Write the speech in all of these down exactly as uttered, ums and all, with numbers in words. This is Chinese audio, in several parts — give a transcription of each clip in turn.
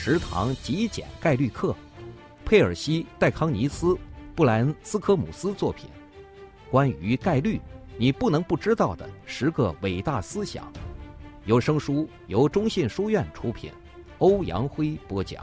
十堂极简概率课，佩尔西·戴康尼斯、布莱恩·斯科姆斯作品，关于概率你不能不知道的十个伟大思想。有声书由中信书院出品，欧阳辉播讲。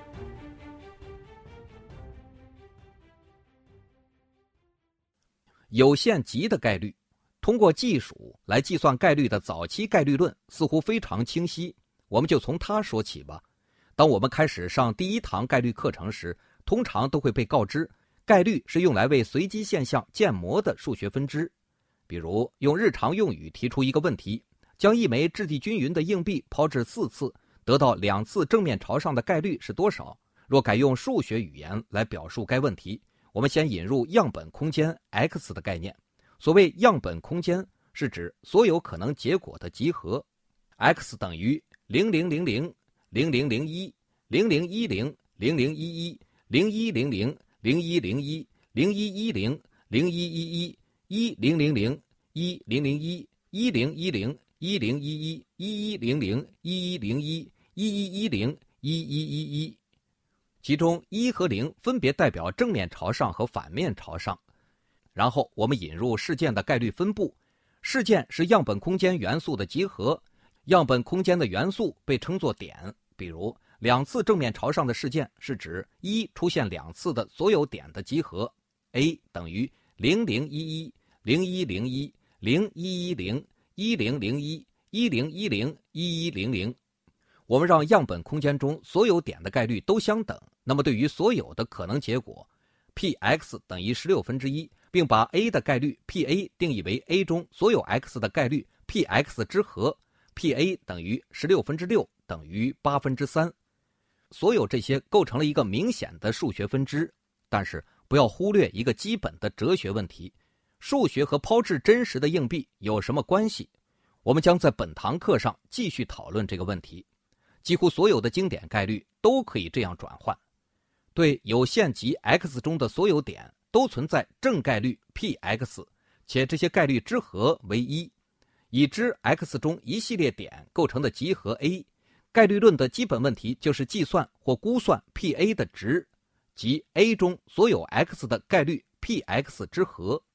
有限极的概率，通过技术来计算概率的早期概率论似乎非常清晰，我们就从它说起吧。当我们开始上第一堂概率课程时，通常都会被告知，概率是用来为随机现象建模的数学分支。比如用日常用语提出一个问题，将一枚质地均匀的硬币抛掷四次，得到两次正面朝上的概率是多少？若改用数学语言来表述该问题，我们先引入样本空间 X 的概念。所谓样本空间，是指所有可能结果的集合。X 等于零零零零、零零零一、零零一零、零零一一、零一零零、零一零一、零一一零、零一一一、一零零零、一零零一、一零一零、一零一一、一一零零、一一零一、一一一零、一一一一。其中一和零分别代表正面朝上和反面朝上。然后我们引入事件的概率分布，事件是样本空间元素的集合，样本空间的元素被称作点。比如两次正面朝上的事件是指一出现两次的所有点的集合。 A 等于零零一一、零一零一、零一一零、一零零一、一零一零、一一零零。我们让样本空间中所有点的概率都相等，那么对于所有的可能结果 Px 等于十六分之一，并把 A 的概率 Pa 定义为 A 中所有 X 的概率 Px 之和， Pa 等于十六分之六等于八分之三。所有这些构成了一个明显的数学分支，但是不要忽略一个基本的哲学问题：数学和抛掷真实的硬币有什么关系？我们将在本堂课上继续讨论这个问题。几乎所有的经典概率都可以这样转换，对有限极 X 中的所有点都存在正概率 Px， 且这些概率之和为一，已知 X 中一系列点构成的集合 A。 概率论的基本问题就是计算或估算 Pa 的值，即 A 中所有 X 的概率 Px 之和。